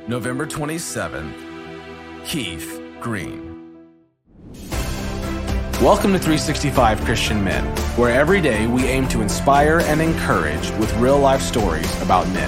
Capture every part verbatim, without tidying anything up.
November twenty-seventh, Keith Green. Welcome to three sixty-five Christian Men, where every day we aim to inspire and encourage with real-life stories about men.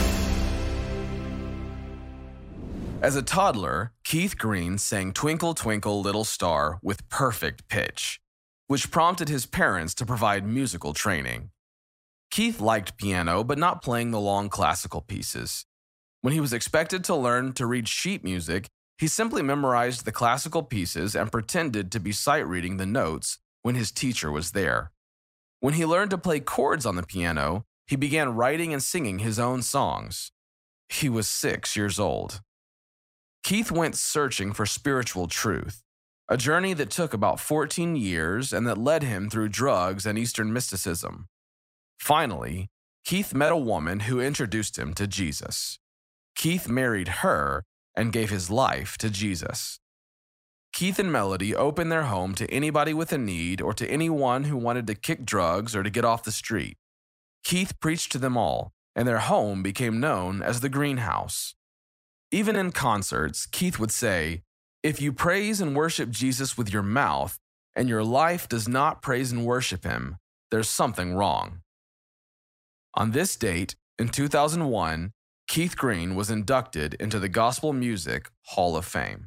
As a toddler, Keith Green sang Twinkle, Twinkle, Little Star with perfect pitch, which prompted his parents to provide musical training. Keith liked piano, but not playing the long classical pieces. When he was expected to learn to read sheet music, he simply memorized the classical pieces and pretended to be sight-reading the notes when his teacher was there. When he learned to play chords on the piano, he began writing and singing his own songs. He was six years old. Keith went searching for spiritual truth, a journey that took about fourteen years and that led him through drugs and Eastern mysticism. Finally, Keith met a woman who introduced him to Jesus. Keith married her and gave his life to Jesus. Keith and Melody opened their home to anybody with a need or to anyone who wanted to kick drugs or to get off the street. Keith preached to them all, and their home became known as the Greenhouse. Even in concerts, Keith would say, "If you praise and worship Jesus with your mouth, and your life does not praise and worship him, there's something wrong." On this date, in two thousand one, Keith Green was inducted into the Gospel Music Hall of Fame.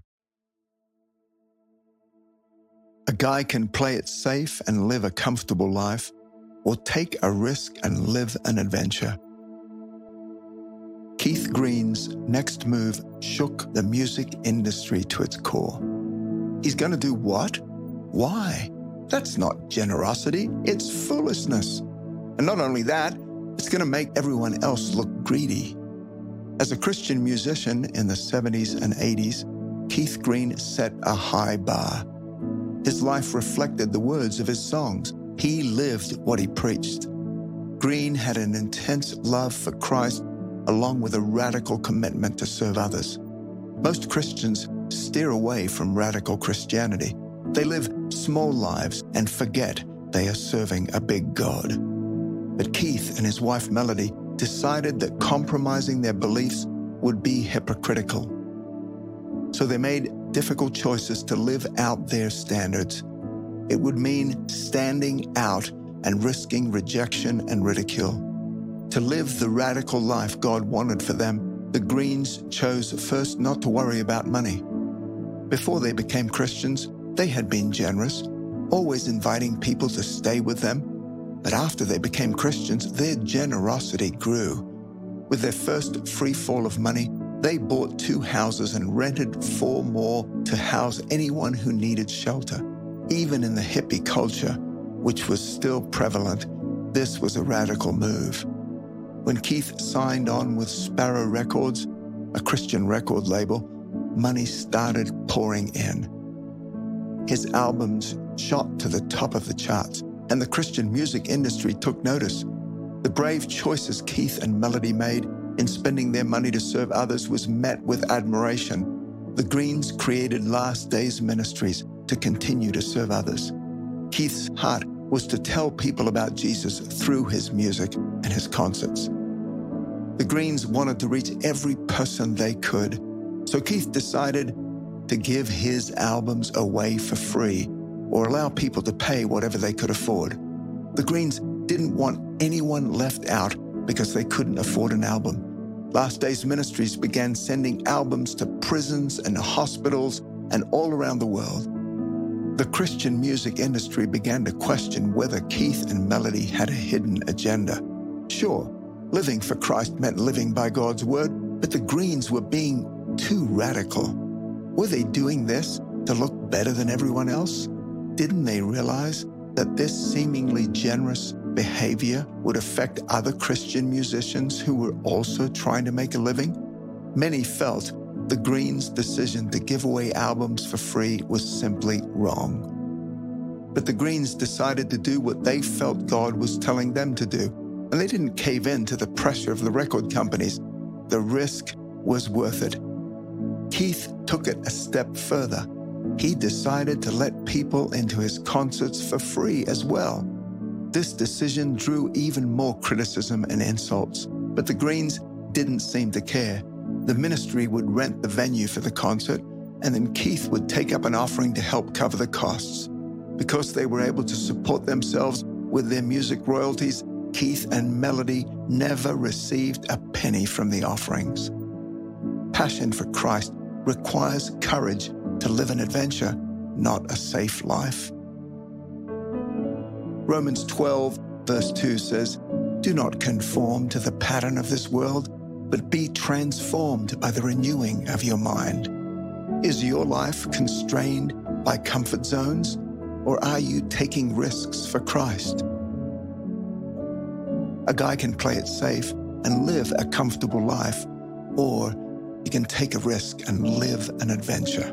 A guy can play it safe and live a comfortable life, or take a risk and live an adventure. Keith Green's next move shook the music industry to its core. He's going to do what? Why? That's not generosity, it's foolishness. And not only that, it's going to make everyone else look greedy. As a Christian musician in the seventies and eighties, Keith Green set a high bar. His life reflected the words of his songs. He lived what he preached. Green had an intense love for Christ, along with a radical commitment to serve others. Most Christians steer away from radical Christianity. They live small lives and forget they are serving a big God. But Keith and his wife Melody decided that compromising their beliefs would be hypocritical. So they made difficult choices to live out their standards. It would mean standing out and risking rejection and ridicule. To live the radical life God wanted for them, the Greens chose first not to worry about money. Before they became Christians, they had been generous, always inviting people to stay with them. But after they became Christians, their generosity grew. With their first free fall of money, they bought two houses and rented four more to house anyone who needed shelter. Even in the hippie culture, which was still prevalent, this was a radical move. When Keith signed on with Sparrow Records, a Christian record label, money started pouring in. His albums shot to the top of the charts, and the Christian music industry took notice. The brave choices Keith and Melody made in spending their money to serve others was met with admiration. The Greens created Last Days Ministries to continue to serve others. Keith's heart was to tell people about Jesus through his music and his concerts. The Greens wanted to reach every person they could, so Keith decided to give his albums away for free, or allow people to pay whatever they could afford. The Greens didn't want anyone left out because they couldn't afford an album. Last Days Ministries began sending albums to prisons and hospitals and all around the world. The Christian music industry began to question whether Keith and Melody had a hidden agenda. Sure, living for Christ meant living by God's word, but the Greens were being too radical. Were they doing this to look better than everyone else? Didn't they realize that this seemingly generous behavior would affect other Christian musicians who were also trying to make a living? Many felt the Greens' decision to give away albums for free was simply wrong. But the Greens decided to do what they felt God was telling them to do, and they didn't cave in to the pressure of the record companies. The risk was worth it. Keith took it a step further. He decided to let people into his concerts for free as well. This decision drew even more criticism and insults, but the Greens didn't seem to care. The ministry would rent the venue for the concert, and then Keith would take up an offering to help cover the costs. Because they were able to support themselves with their music royalties, Keith and Melody never received a penny from the offerings. Passion for Christ requires courage to live an adventure, not a safe life. Romans twelve, verse two says, "Do not conform to the pattern of this world, but be transformed by the renewing of your mind." Is your life constrained by comfort zones, or are you taking risks for Christ? A guy can play it safe and live a comfortable life, or he can take a risk and live an adventure.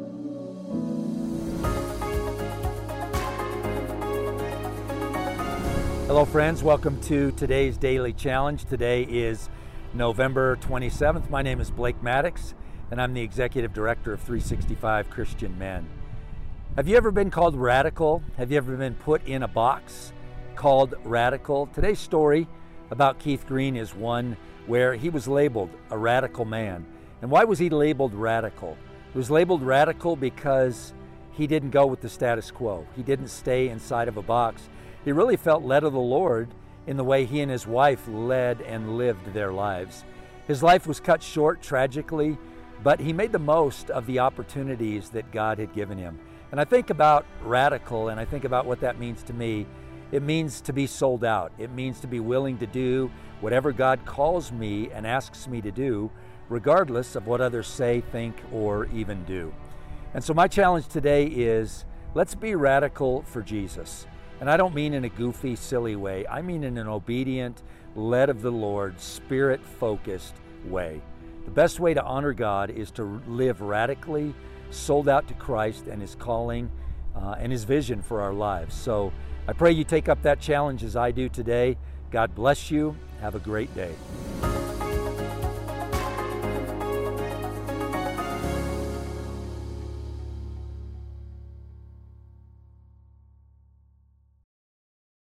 Hello friends, welcome to today's Daily Challenge. Today is November twenty-seventh. My name is Blake Maddox, and I'm the Executive Director of three sixty-five Christian Men. Have you ever been called radical? Have you ever been put in a box called radical? Today's story about Keith Green is one where he was labeled a radical man. And why was he labeled radical? He was labeled radical because he didn't go with the status quo. He didn't stay inside of a box. He really felt led of the Lord in the way he and his wife led and lived their lives. His life was cut short tragically, but he made the most of the opportunities that God had given him. And I think about radical, and I think about what that means to me. It means to be sold out. It means to be willing to do whatever God calls me and asks me to do, regardless of what others say, think, or even do. And so my challenge today is, let's be radical for Jesus. And I don't mean in a goofy, silly way. I mean in an obedient, led of the Lord, spirit-focused way. The best way to honor God is to live radically, sold out to Christ and His calling uh, and His vision for our lives. So I pray you take up that challenge as I do today. God bless you. Have a great day.